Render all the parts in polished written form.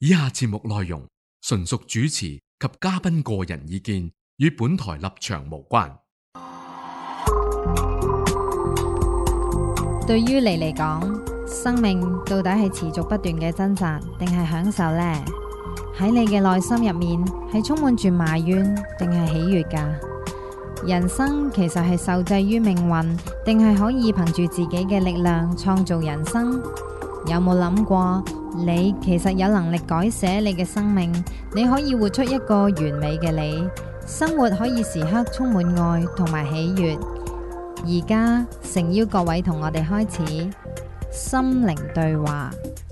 以下節目內容純屬主持及嘉賓個人意見，與本台立場無關。 對於你嚟講，生命到底係持續不斷嘅掙扎，定係享受呢？喺你嘅內心入面，係充滿住埋怨，定係喜悅㗎？人生其實係受制於命運，定係可以憑住自己嘅力量創造人生？有冇諗過，你其實有能力改寫你嘅生命？你可以活出一個完美嘅你，生活可以時刻充滿愛同埋喜悅。而家誠邀各位同我哋開始心靈對話。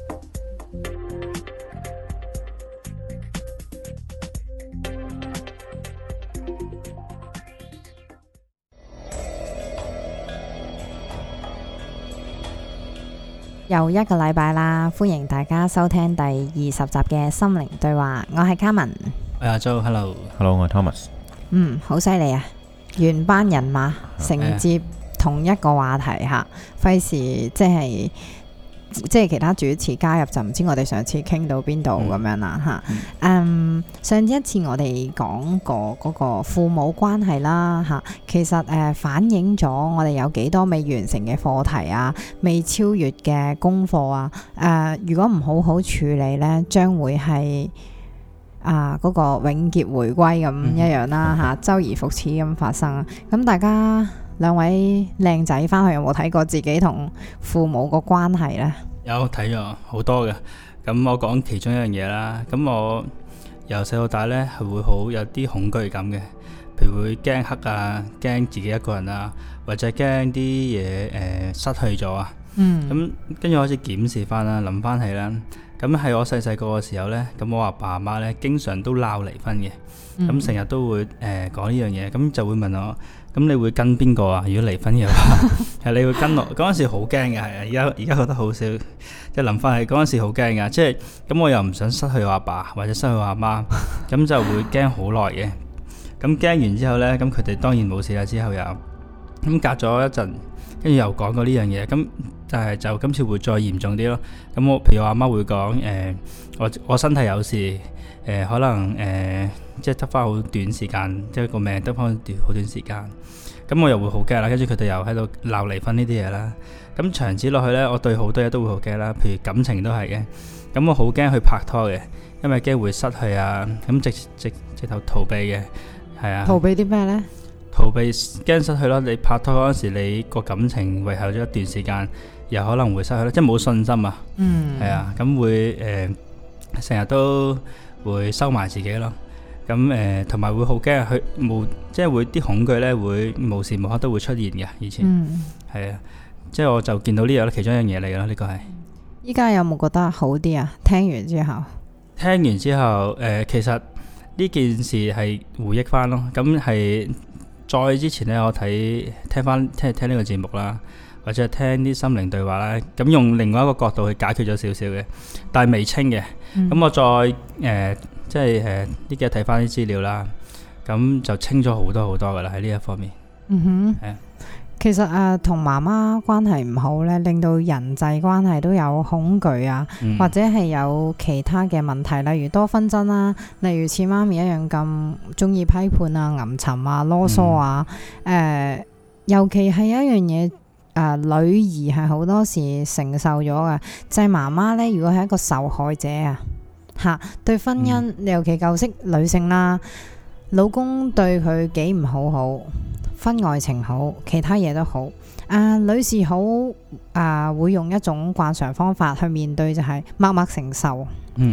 又一個禮拜啦，歡迎大家收聽第20集嘅心靈對話。我係卡文， 阿周，hello， 我係 Thomas。 好犀利啊！原班人馬承接同一個話題吓，費事即係其他主持加入就唔知我哋上次傾到邊度咁樣啦吓。上一次我哋講過嗰個父母關係啦吓，其實反映咗我哋有幾多未完成嘅課題啊，未超越嘅功課啊。如果唔好好處理呢，將會係嗰個永劫回歸咁一樣啦吓，周而復始咁發生。咁大家兩位靚仔翻去有冇睇過自己同父母個關係呢？ 有睇咗好多嘅。咁我講其中一樣嘢啦。咁我由細到大呢，係會好有啲恐懼感嘅，譬如會驚黑啊，驚自己一個人啊，或者驚啲嘢失去咗啊。咁跟住開始檢視翻啦，諗翻起啦。咁喺我細細個嘅時候呢，咁我阿爸阿媽呢，經常都鬧離婚嘅。咁成日都會講呢樣嘢，咁就會問我，咁你會跟邊個啊？如果離婚嘅話，係你會跟我？嗰陣時好驚嘅，係啊，而家覺得好少，即係諗翻起嗰陣時好驚嘅，即係咁我又唔想失去我阿爸或者失去我阿媽，咁就會驚好耐嘅。咁驚完之後呢，咁佢哋當然冇事啦。之後又咁隔咗一陣，跟住又講過呢樣嘢，咁但係就今次會再嚴重啲咯。咁我譬如我阿媽會講，我身體有事，可能即係得翻好短時間，即係個命得翻好短時間。咁我又會好驚啦，跟住佢哋又喺度鬧離婚呢啲嘢啦。咁長此落去呢，我對好多嘢都會好驚啦，譬如感情都係嘅。咁我好驚去拍拖嘅，因為驚會失去啊。咁直頭逃避嘅，係啊。 逃避啲咩呢？ 逃避驚失去咯。你拍拖嗰陣時，你個感情維繫咗一段時間，又可能會失去咯，即係冇信心啊。係啊，咁會成日都會收埋自己咯。咁同埋會好驚佢即係會啲恐懼呢，會無時無刻都會出現嘅。以前係啊，即係我就見到呢樣其中一樣嘢嚟咯。呢個係依家有冇覺得好啲啊？聽完之後， 其實呢件事係回憶翻咯。咁係再之前呢，我聽呢個節目啦，或者係聽啲心靈對話啦，咁用另外一個角度去解決咗少少嘅，但係未清嘅。咁我再即係呢幾日睇翻啲資料啦，咁就清咗好多好多噶啦喺呢一方面。 其實同媽媽關係唔好呢，令到人際關係都有恐懼啊，或者係有其他嘅問題，例如多紛爭啦，例如似媽咪一樣咁中意批判啊、吟沉啊、囉嗦啊。尤其係一樣嘢，女兒係好多時承受咗嘅，就係媽媽呢，如果係一個受害者啊，對婚姻，尤其舊式女性啦，老公對佢幾唔好，婚外情好，其他嘢都好，女士好會用一種慣常方法去面對，就係默默承受。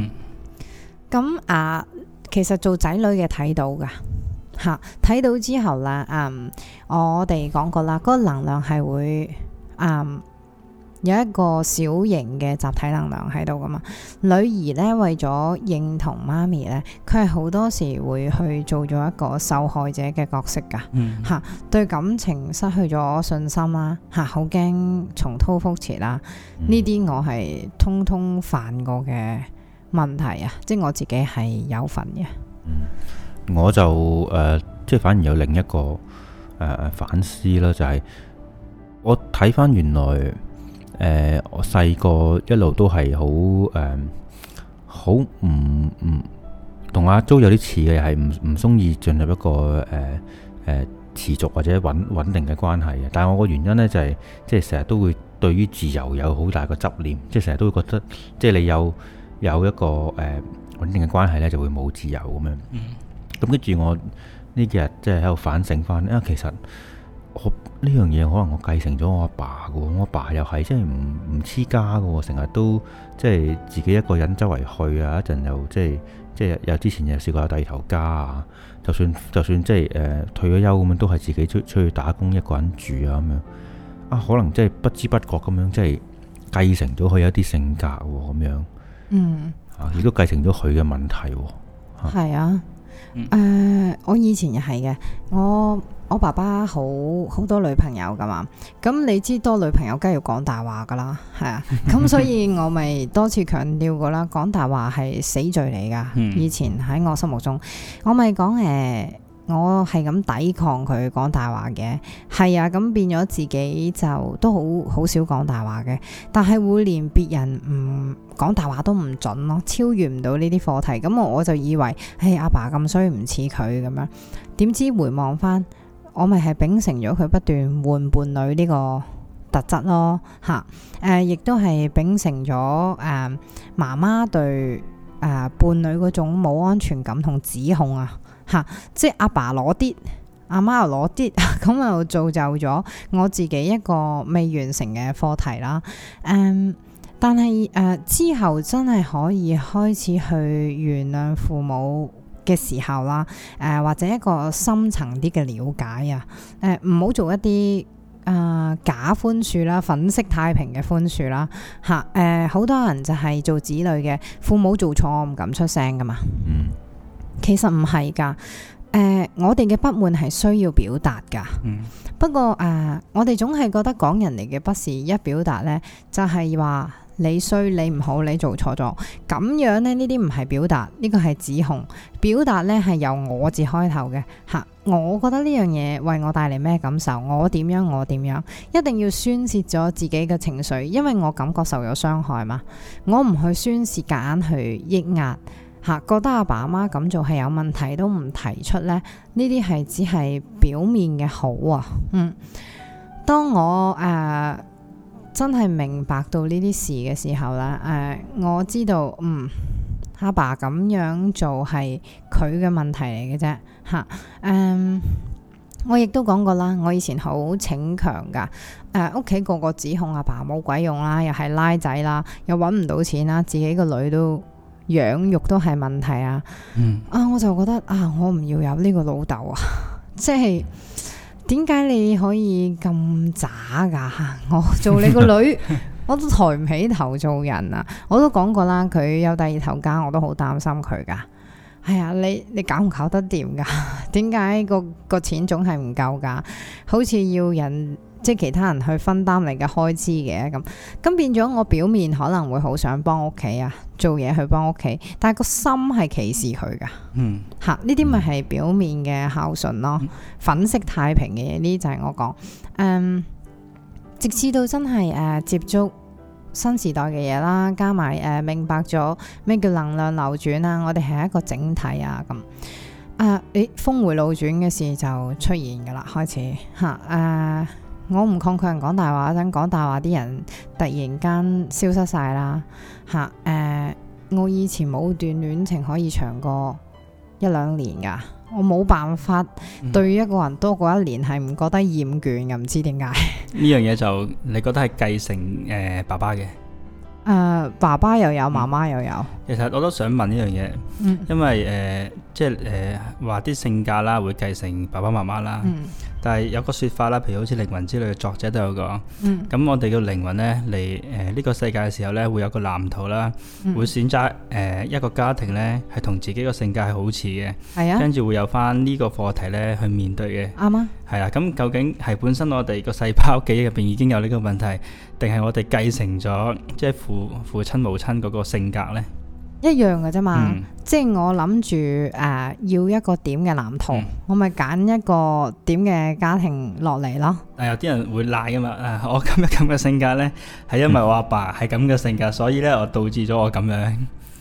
咁其實做仔女嘅睇到噶睇到之後啦，我哋講過啦，嗰個能量係會有一個小型嘅集體能量喺度噶嘛。女兒呢，為咗認同媽咪呢，佢係好多時會去做咗一個受害者嘅角色噶。對感情失去咗信心啦，好驚重蹈覆轍啦。呢啲我係通通犯過嘅問題啊，即係我自己係有份嘅。 我就即係反而有另一個反思啦，就係我睇翻原來我細個一路都係好好唔同阿 Jo 有啲似嘅，係唔中意進入一個持續或者穩定嘅關係嘅。但係我個原因呢，就係即係成日都會對於自由有好大個執念，即係成日都會覺得即係你有一個穩定嘅關係呢，就會冇自由咁樣。咁跟住我呢幾日即係喺度反省翻，其實我呢樣嘢可能我繼承咗我阿爸嘅，我阿爸又係即係唔黐家嘅，成日都即係自己一個人周圍去啊，一陣又即係有之前又試過有第二頭家啊，就算即係退咗休咁樣，都係自己出去打工，一個人住啊咁樣。可能即係不知不覺咁樣，即係繼承咗佢一啲性格咁樣。亦都繼承咗佢嘅問題。 係啊。我以前又係嘅，我爸爸好多女朋友噶嘛，咁你知多女朋友梗係要講大話噶啦，係啊，咁所以我咪多次強調過啦，講大話係死罪嚟噶。以前喺我心目中，我咪講我係咁抵抗佢講大話嘅，係啊，咁變咗自己就都好少講大話嘅，但係會連別人唔講大話都唔準咯，超越唔到呢啲課題，咁我就以為阿爸咁衰唔似佢咁樣，點知回望翻，我咪係秉承咗佢不斷換伴侶呢個特質咯，亦都係秉承咗媽媽對伴侶嗰種冇安全感同指控啊。即係阿爸攞啲，阿媽又攞啲，咁又造就咗我自己一個未完成嘅課題啦。但係之後真係可以開始去原諒父母嘅時候啦，或者一個深層啲嘅了解啊，唔好做一啲假寬恕啦，粉飾太平嘅寬恕啦，好多人就係做子女嘅，父母做錯我唔敢出聲噶嘛。其實唔係噶，我哋嘅不滿係需要表達噶。不過我哋總係覺得講人哋嘅不是一表達呢，就係話你衰，你唔好，你做錯咗，咁樣呢，呢啲唔係表達，呢個係指控。表達呢係由我字開頭嘅。我覺得呢樣嘢為我帶嚟咩感受，我點樣，一定要宣泄咗自己嘅情緒，因為我感覺受咗傷害嘛。我唔去宣泄，夾硬去抑壓。覺得阿爸阿媽咁做係有問題都唔提出呢，呢啲係只係表面嘅好啊。當我真係明白到呢啲事嘅時候咧，我知道阿爸咁樣做係佢嘅問題嚟嘅啫。我亦都講過啦，我以前好逞強噶，屋企個個指控阿爸冇鬼用啦，又係拉仔啦，又搵唔到錢啦，自己個女都養育都係問題啊！我就覺得我唔要有呢個老豆啊！即係點解你可以咁渣噶？我做你個女，我都抬唔起頭做人啊！我都講過啦，佢有第二頭家，我都好擔心佢噶。係啊，你搞唔搞得掂噶？點解個錢總係唔夠噶？好似要人即係其他人去分擔你嘅開支嘅咁變咗我表面可能會好想幫屋企啊，做嘢去幫屋企，但係個心係歧視佢噶。呢啲咪係表面嘅孝順咯，粉飾太平嘅嘢，呢就係我講。直至到真係接觸新時代嘅嘢啦，加埋明白咗咩叫能量流轉啊，我哋係一個整體啊咁。峰回路轉嘅事就出現噶啦，開始我唔抗拒人講大話，陣講大話啲人突然間消失晒啦。我以前冇段戀情可以長過1-2年噶，我冇辦法對一個人多過1年係唔覺得厭倦嘅，唔知點解。 呢樣嘢就你覺得係繼承爸爸嘅？ 爸爸又有，媽媽又有。 其實我都想問呢樣嘢，因為即係話啲性格啦會繼承爸爸媽媽啦。但係有個說法啦，譬如好似靈魂之類嘅作者都有講，咁我哋嘅靈魂呢嚟呢個世界嘅時候呢，會有個藍圖啦，會選擇一個家庭呢係同自己個性格係好似嘅，跟住會有翻呢個課題呢去面對嘅。 啱啊， 係啊，咁究竟係本身我哋個細胞記憶入邊已經有呢個問題，定係我哋繼承咗即係父親母親嗰個性格呢？ 一樣嘅啫嘛，即係我諗住要一個點嘅藍圖，我咪揀一個點嘅家庭落嚟咯。 有啲人會賴噶嘛，我今日咁嘅性格呢，係因為我阿爸係咁嘅性格，所以呢我導致咗我咁樣。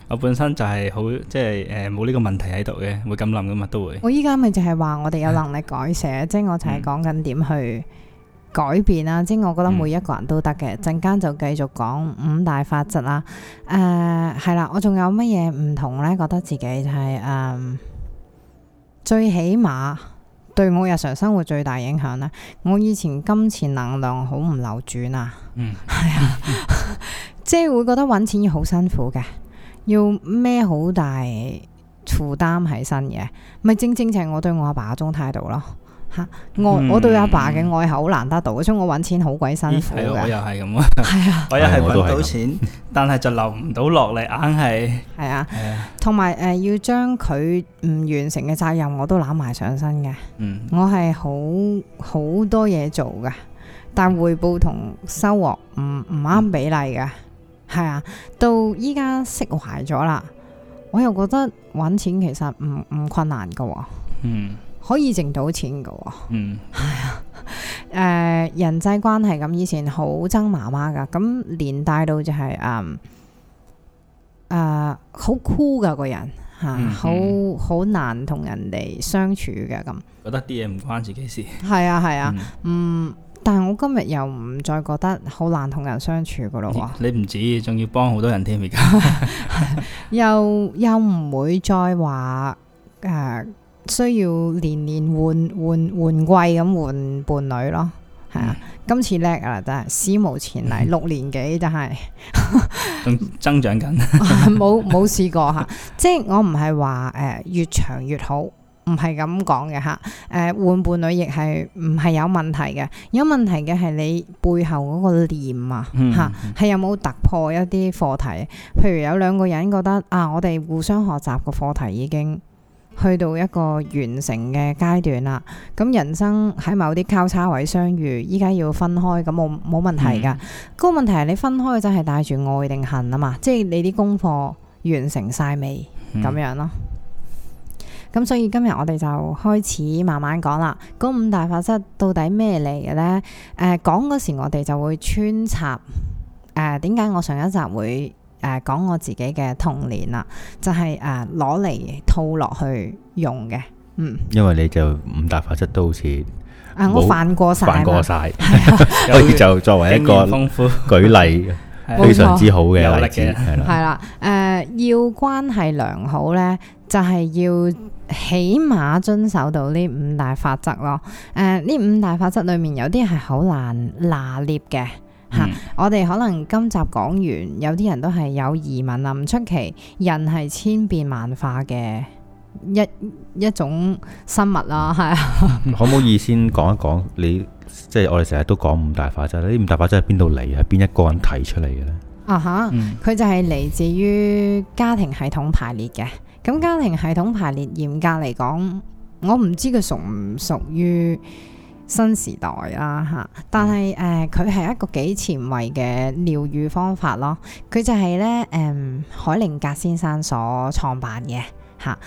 我本身就係好即係冇呢個問題喺度嘅，會咁諗噶嘛，都會。 我依家咪就係話我哋有能力改寫，即係我就係講緊點去改變啦。即係我覺得每一個人都得嘅。陣間就繼續講5大法則啦。係啦，我仲有乜嘢唔同呢？覺得自己就係最起碼對我日常生活最大影響呢，我以前金錢能量好唔流轉啊。係啊，即係會覺得揾錢要好辛苦嘅。要孭好大負擔喺身嘅，咪正就係我對我阿爸嗰種態度咯嚇。我對阿爸嘅愛係好難得到嘅，所以我揾錢好鬼辛苦嘅。 我又係咁啊， 係啊， 我又係揾到錢，但係就留唔到落嚟，硬係係啊。同埋要將佢唔完成嘅責任我都攬埋上身嘅。我係好多嘢做嘅，但回報同收穫唔啱比例嘅。係啊，到依家釋懷咗啦，我又覺得揾錢其實唔困難噶。可以掙到錢噶。係啊，人際關係咁，以前好憎媽媽噶，咁連帶到就係好酷噶個人吓，好難同人哋相處嘅咁。 覺得啲嘢唔關自己事。係啊，但係我今日又唔再覺得好難同人相處噶咯喎。 你唔止，仲要幫好多人添而家。 又唔會再話需要年換季咁換伴侶咯。係啊，今次叻啊，真係史無前例，6年幾真係。 仲增長緊。 冇試過吓，即係我唔係話越長越好。唔係咁講嘅吓，換伴侶亦係唔係有問題嘅，有問題嘅係你背後嗰個念啊吓，係有冇突破一啲課題？譬如有2個人覺得我哋互相學習個課題已經去到一個完成嘅階段啦，咁人生喺某啲交叉位相遇，依家要分開，咁冇問題噶。個問題係你分開就係帶住愛定恨啊嘛，即係你啲功課完成晒未咁樣咯。咁所以今日我哋就開始慢慢講啦。嗰5大法則到底咩嚟嘅呢？講嗰時我哋就會穿插點解我上一集會講我自己嘅童年啦，就係攞嚟套落去用嘅。 因為你就5大法則都好似我犯過晒， 所以就作為一個舉例，非常之好嘅例子係啦。 要關係良好呢，就係要起碼遵守到呢5大法則咯。呢5大法則裏面有啲係好難拿捏嘅吓。我哋可能今集講完，有啲人都係有疑問啊，唔出奇。人係千變萬化嘅一種生物啦，係啊。 可唔可以先講一講你，即係我哋成日都講5大法則，呢5大法則係邊度嚟？係邊一個人提出嚟嘅呢？ 佢就係嚟自於家庭系統排列嘅。咁家庭系統排列嚴格嚟講，我唔知佢屬唔屬於新時代啦吓，但係佢係一個幾前衛嘅療癒方法咯。佢就係咧海靈格先生所創辦嘅吓。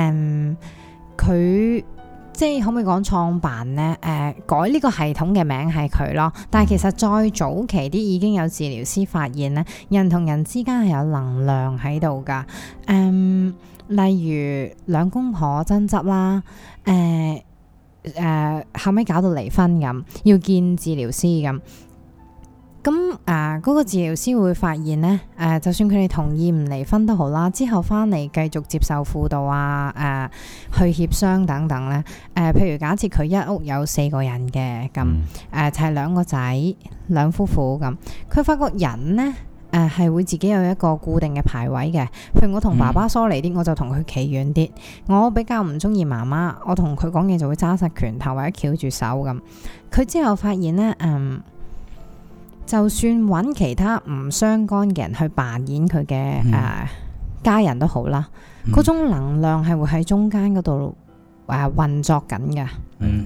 佢即係可唔可以講創辦呢？改呢個系統嘅名係佢咯。但係其實再早期啲已經有治療師發現呢，人同人之間係有能量喺度噶。例如2公婆爭執啦，後尾搞到離婚咁，要見治療師咁。咁嗰個治療師會發現呢，就算佢哋同意唔離婚都好啦，之後翻嚟繼續接受輔導去協商等等呢。譬如假設佢一屋有4個人嘅咁，就係2個仔2夫婦咁，佢發覺人呢，係會自己有一個固定嘅排位嘅。譬如我同爸爸疏離啲，我就同佢企遠啲。我比較唔中意媽媽，我同佢講嘢就會揸實拳頭或者翹住手咁。佢之後發現呢，就算揾其他唔相干嘅人去扮演佢嘅家人都好啦，嗰種能量係會喺中間嗰度運作緊嘅。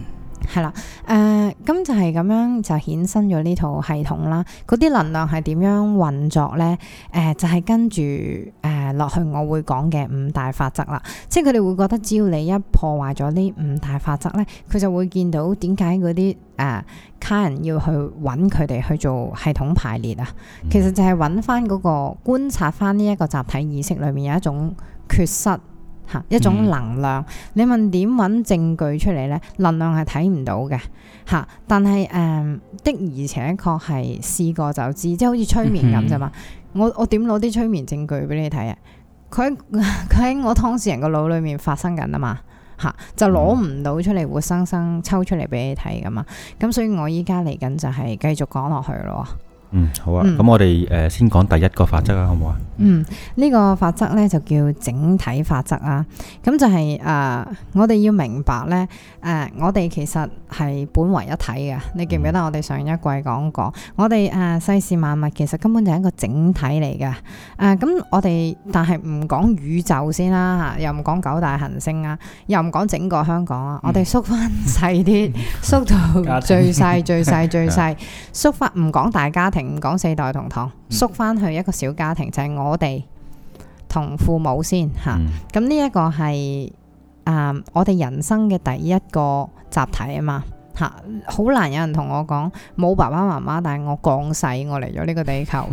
係啦，咁就係咁樣就衍生咗呢套系統啦。嗰啲能量係點樣運作咧？就係跟住落去我會講嘅5大法則啦。即係佢哋會覺得只要你一破壞咗呢5大法則咧，佢就會見到點解嗰啲卡人要去揾佢哋去做系統排列啊。其實就係揾翻嗰個觀察翻呢一個集體意識裏面有一種缺失。一種能量，你問點揾證據出嚟呢？能量係睇唔到嘅嚇，但係的而且確係試過就知，即係好似催眠咁啫嘛。我點攞啲催眠證據俾你睇啊？佢喺我當事人個腦裏面發生緊啊嘛嚇，就攞唔到出嚟活生生抽出嚟俾你睇噶嘛。咁所以我依家嚟緊就係繼續講落去咯。 好啊，咁我哋先講第一個法則啊，好唔好啊？ 呢個法則咧就叫整體法則啊。咁就係我哋要明白咧，我哋其實係本為一體嘅。你記唔記得我哋上一季講過？我哋世事萬物其實根本就係一個整體嚟嘅。咁我哋但係唔講宇宙先啦，又唔講9大行星啊，又唔講整個香港啊。我哋縮翻細啲，縮到最細、最細、最細，縮翻唔講大家庭。唔講4代同堂，縮翻去一個小家庭，就係我哋同父母先吓。咁呢一個係我哋人生嘅第一個集體啊嘛吓，好難有人同我講冇爸爸媽媽，但係我降世，我嚟咗呢個地球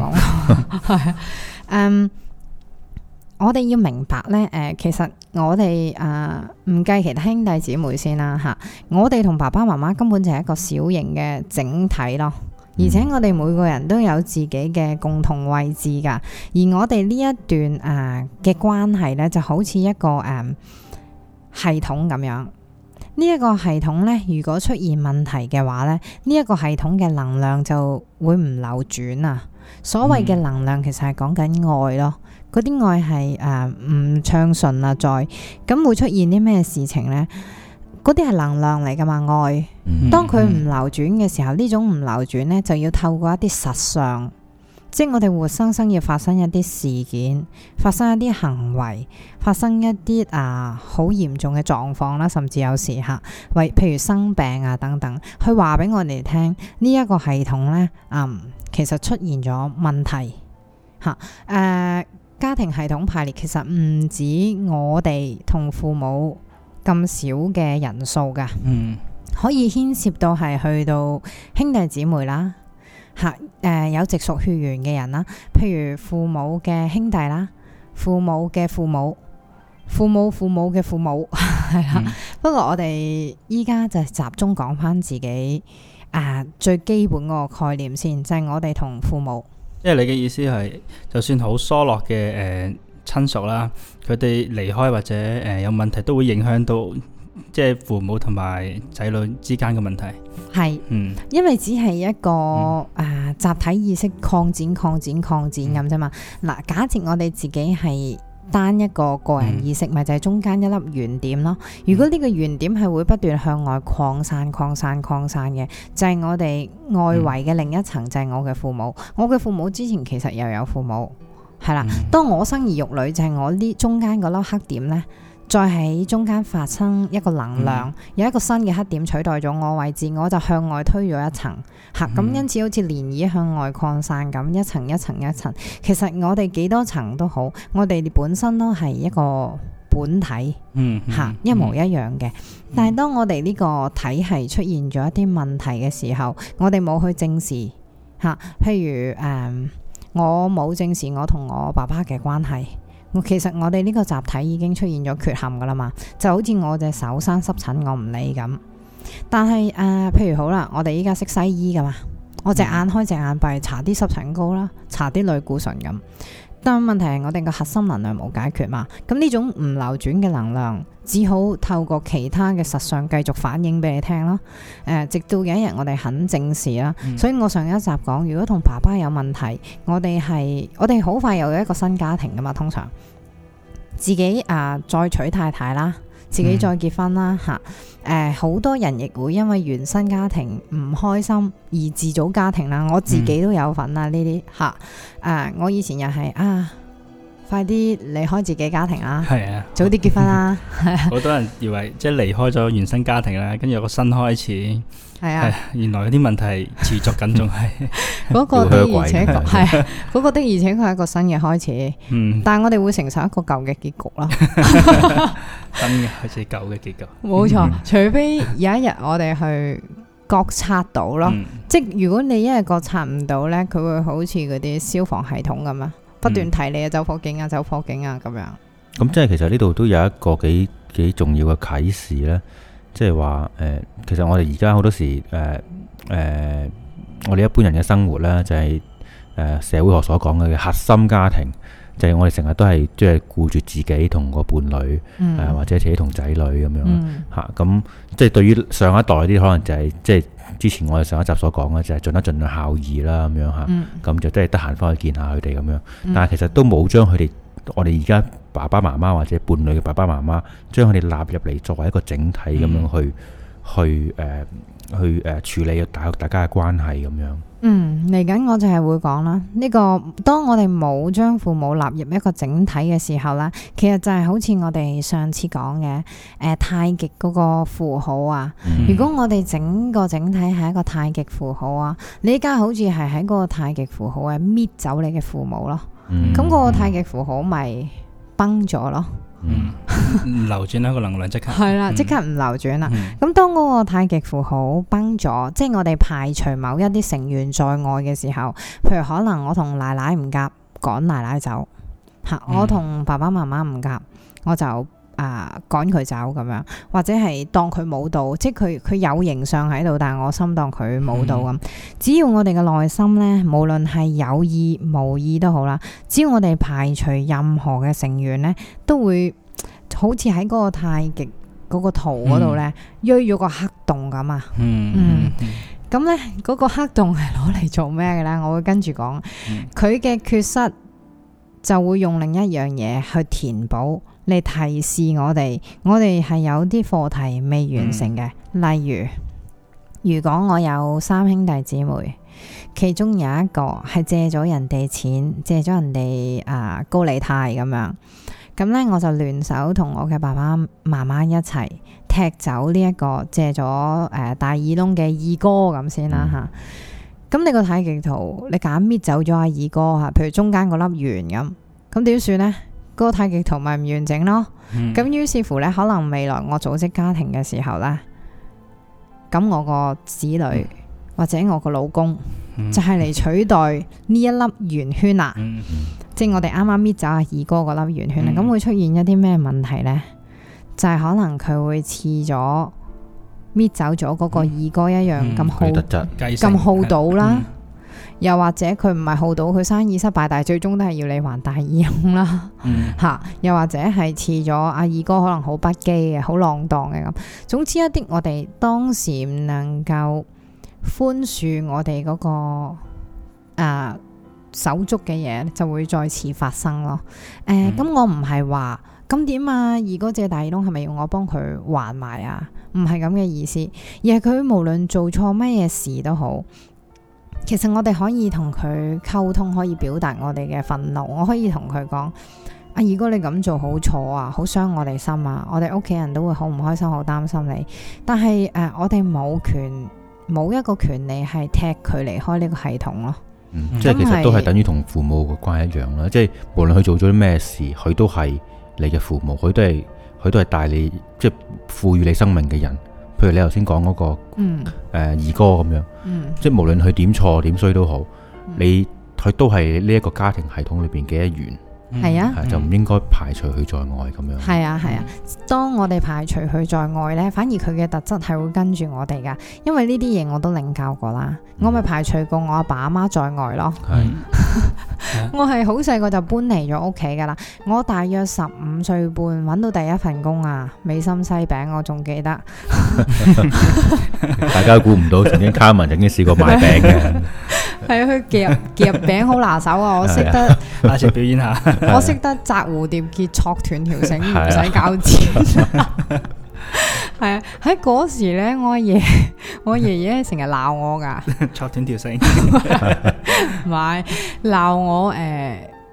咁。我哋要明白咧，其實我哋唔計其他兄弟姊妹先啦吓，我哋同爸爸媽媽根本就係一個小型嘅整體咯。而且我哋每個人都有自己嘅共同位置噶，而我哋呢一段嘅關係咧，就好似一個系統咁樣。呢一個系統咧，如果出現問題嘅話咧，呢一個系統嘅能量就會唔流轉啊。所謂嘅能量其實係講緊愛咯，嗰啲愛係唔暢順啊，咁會出現啲咩事情咧？嗰啲係能量嚟噶嘛，愛。當佢唔流轉嘅時候，呢種唔流轉呢，就要透過一啲實相，即係我哋活生生要發生一啲事件，發生一啲行為，發生一啲好嚴重嘅狀況啦，甚至有時譬如生病啊等等，去話俾我哋聽呢一個系統呢，其實出現咗問題吓。家庭系統排列其實唔止我哋同父母咁少嘅人數噶，可以牽涉到係去到兄弟姊妹啦，有直屬血緣嘅人啦，譬如父母嘅兄弟啦，父母嘅父母，父母嘅父母係啦。不過我哋依家就集中講翻自己最基本嗰個概念先，就係我哋同父母。 即係你嘅意思係，就算好疏落嘅親屬啦，佢哋離開或者有問題，都會影響到即係父母同埋仔女之間嘅問題。係，因為只係一個集體意識擴展咁啫嘛。嗱，假設我哋自己係單一個個人意識，咪就係中間一粒圓點咯。如果呢個圓點係會不斷向外擴散嘅，就係我哋外圍嘅另一層，就係我嘅父母。我嘅父母之前其實又有父母。係啦，當我生兒育女，就係我呢中間嗰粒黑點呢，再喺中間發生一個能量，有一個新嘅黑點取代咗我位置，我就向外推咗一層，咁因此好似漣漪向外擴散咁，一層一層一層。其實我哋幾多層都好，我哋本身都係一個本體，一模一樣嘅。但係當我哋呢個體系出現咗一啲問題嘅時候，我哋冇去正視，譬如我冇正視我同我爸爸嘅關係，其實我哋呢個集體已經出現咗缺陷噶啦嘛，就好似我隻手生濕疹我唔理咁，但係譬如好啦，我哋依家識西醫噶嘛，我隻眼開隻眼閉，搽啲濕疹膏啦，搽啲類固醇咁，但問題係我哋個核心能量冇解決嘛，咁呢種唔流轉嘅能量只好透過其他嘅實相繼續反映俾你聽咯。直到有一日我哋肯正視啦。所以我上一集講，如果同爸爸有問題，我哋好快又有一個新家庭噶嘛，通常自己再娶太太啦，自己再結婚啦好多人亦會因為原生家庭唔開心而自組家庭啦，我自己都有份啦呢啲我以前又係快啲離開自己家庭啦， 係啊， 早啲結婚啦， 好多人以為即係離開咗原生家庭啦，跟住有個新開始， 係啊， 原來嗰啲問題持續緊，仲係嗰個的而且確係嗰個的而且確係一個新嘅開始，但係我哋會承受一個舊嘅結局啦， 新嘅開始，舊嘅結局， 冇錯，除非有一日我哋去覺察到咯，即係如果你一日覺察唔到咧，佢會好似嗰啲消防系統咁啊，不斷提你啊，走火警啊，走火警啊咁樣。咁即係其實呢度都有一個幾重要嘅啟示咧，即係話其實我哋而家好多時我哋一般人嘅生活咧，就係社會學所講嘅核心家庭，就係我哋成日都係即係顧住自己同個伴侶，或者自己同仔女咁樣嚇。咁即係對於上一代啲，可能就係即係之前我哋上一集所講嘅，就係盡量孝義啦咁樣嚇。咁就真係得閒翻去見下佢哋咁樣。但係其實都冇將佢哋，我哋而家爸爸媽媽或者伴侶嘅爸爸媽媽，將佢哋納入嚟作為一個整體咁樣去處理大家嘅關係咁樣。 嚟緊我就係會講啦，呢個當我哋冇將父母納入一個整體嘅時候啦，其實就係好似我哋上次講嘅太極嗰個符號啊。如果我哋整個整體係一個太極符號啊，你依家好似係喺嗰個太極符號搣走你嘅父母咯，咁嗰個太極符號咪崩咗咯。 唔流轉啦，個能量即刻係啦，即刻唔流轉啦。咁當嗰個太極符號崩咗，即係我哋排除某一啲成員在外嘅時候，譬如可能我同奶奶唔夾，趕奶奶走吓，我同爸爸媽媽唔夾，我就趕佢走咁樣，或者係當佢冇到，即係佢有形象喺度，但係我心當佢冇到咁。只要我哋嘅內心呢，無論係有意無意都好啦，只要我哋排除任何嘅成員呢，都會好似喺嗰個太極嗰個圖嗰度呢，鋥咗個黑洞咁啊。咁呢，嗰個黑洞係攞嚟做咩嘅呢？我會跟住講，佢嘅缺失就會用另一樣嘢去填補，嚟提示我哋係有啲課題未完成嘅。例如果我有3兄弟姊妹，其中有一個係借咗人哋錢，借咗人哋高利貸咁樣，咁呢，我就聯手同我嘅爸爸媽媽一齊踢走呢一個借咗大耳窿嘅二哥咁先啦吓。咁你個太極圖，你揀搣走咗阿二哥吓，譬如中間嗰粒圓咁點算呢？嗰個太極圖咪唔完整咯。咁於是乎呢，可能未來我組織家庭嘅時候呢，咁我個子女或者我個老公就係嚟取代呢一粒圓圈啦。即係我哋啱啱搣走阿二哥嗰粒圓圈啦。咁會出現一啲咩問題呢？就係可能佢會似咗搣走咗嗰個二哥一樣咁好賭啦。又或者佢唔係好賭，佢生意失敗，但係最終都係要你還大耳窿啦。又或者係似咗阿二哥可能好不羈嘅，好浪蕩嘅咁。總之一啲我哋當時唔能夠寬恕我哋嗰個手足嘅嘢，就會再次發生咯。咁我唔係話咁點啊？二哥借大耳窿係咪要我幫佢還埋啊？唔係咁嘅意思，而係佢無論做錯乜嘢事都好。其實我哋可以同佢溝通，可以表達我哋嘅憤怒。我可以同佢講：阿二哥，你咁做好錯啊，好傷我哋心啊！我哋屋企人都會好唔開心，好擔心你。但係我哋冇一個權利係踢佢離開呢個系統咯。 即係其實都係等於同父母嘅關係一樣啦。即係無論佢做咗啲咩事，佢都係你嘅父母，佢都係帶你，即係賦予你生命嘅人。譬如你頭先講嗰個二哥咁樣，即係無論佢點錯點衰都好，佢都係呢一個家庭系統裏邊嘅一員。 係啊， 就唔應該排除佢在外咁樣。 係啊，當我哋排除佢在外呢，反而佢嘅特質係會跟住我哋噶。因為呢啲嘢我都領教過啦，我咪排除過我阿爸阿媽在外咯。我係好細個就搬離咗屋企噶啦。我大約15歲半揾到第一份工啊，美心西餅，我仲記得。大家估唔到，曾經卡文曾經試過賣餅嘅。 係佢夾餅好拿手啊！我識得， 下次表演下。 我識得紮蝴蝶結，戳斷條繩，唔使交錢。係啊，喺嗰時咧，我爺爺成日鬧我噶， 戳斷條繩， 唔係鬧我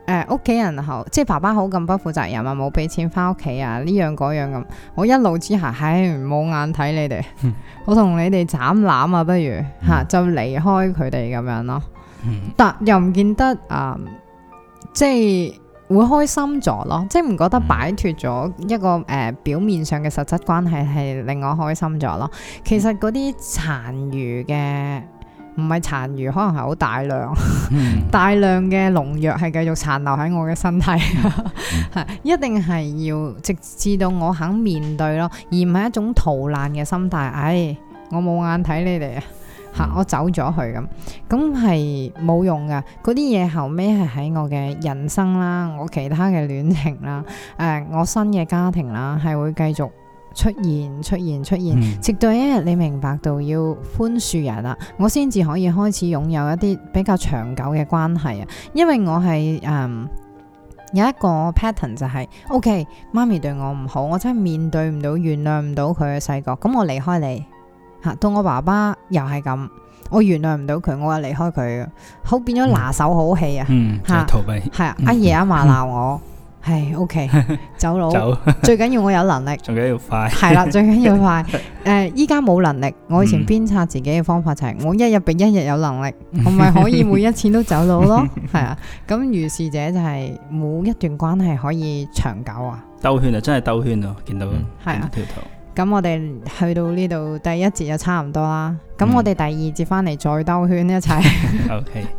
屋企人好，即係爸爸好咁不負責任啊，冇俾錢翻屋企啊，呢樣嗰樣咁，我一怒之下，冇眼睇你哋，我同你哋斬纜啊，不如吓就離開佢哋咁樣咯。但又唔見得即係會開心咗咯，即係唔覺得擺脫咗一個表面上嘅實質關係係令我開心咗咯。其實嗰啲殘餘嘅。唔係殘餘，可能係好大量，大量嘅農藥係繼續殘留喺我嘅身體，係一定係要直至到我肯面對咯，而唔係一種逃難嘅心態。我冇眼睇你哋啊，我走咗去咁係冇用噶。嗰啲嘢後尾係喺我嘅人生啦，我其他嘅戀情啦，我新嘅家庭啦，係會繼續。出現，直到一日你明白到要寬恕人啦，我先至可以開始擁有一啲比較長久嘅關係啊。因為我係有一個 pattern 就係 OK， 媽咪對我唔好，我真係面對唔到，原諒唔到佢嘅細個，咁我離開你吓。到我爸爸又係咁，我原諒唔到佢，我又離開佢，好變咗拿手好戲啊。 吓，逃避係啊，阿爺阿嫲鬧我。係 OK， 走佬，最緊要我有能力， 仲緊要快， 係啦，最緊要快。依家冇能力，我以前鞭策自己嘅方法就係我一日比一日有能力，我咪可以每一次都走佬咯。係啊，咁如是者就係冇一段關係可以長久啊。 兜圈啊，真係兜圈啊，見到係啊條圖。 咁我哋去到呢度第一節就差唔多啦，咁我哋第二節翻嚟再兜圈一齊。 OK。